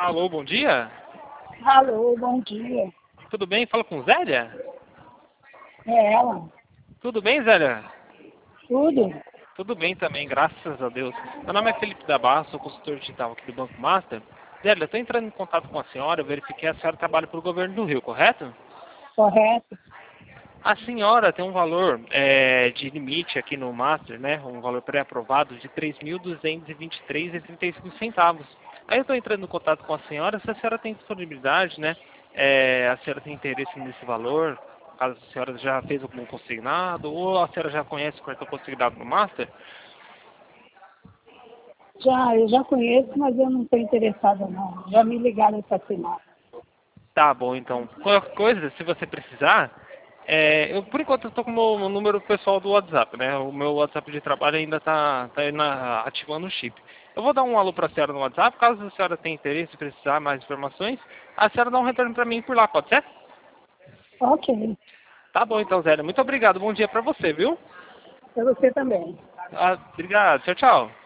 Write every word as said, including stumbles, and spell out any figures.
Alô, bom dia? Alô, bom dia. Tudo bem? Fala com Zélia? É ela. Tudo bem, Zélia? Tudo? Tudo bem também, graças a Deus. Meu nome é Felipe da Barra, sou consultor digital aqui do Banco Master. Zélia, eu estou entrando em contato com a senhora, eu verifiquei que a senhora trabalha para o governo do Rio, correto? Correto? A senhora tem um valor é, de limite aqui no Master, né? Um valor pré-aprovado de três mil duzentos e vinte e três reais e trinta e cinco centavos. Aí eu estou entrando em contato com a senhora, se a senhora tem disponibilidade, né? É, a senhora tem interesse nesse valor, caso a senhora já fez algum consignado, ou a senhora já conhece o cartão consignado no Master? Já, eu já conheço, mas eu não estou interessada não. Já me ligaram para assinar. Tá bom, então. Qualquer coisa, se você precisar, é, eu por enquanto eu estou com o meu, meu número pessoal do WhatsApp, né? O meu WhatsApp de trabalho ainda está tá, tá na- ativando o chip. Eu vou dar um alô para a senhora no WhatsApp, caso a senhora tenha interesse e precisar mais informações, a senhora dá um retorno para mim por lá, pode ser? Ok. Tá bom então, Zélia. Muito obrigado. Bom dia para você, viu? Para você também. Ah, obrigado. Tchau, tchau.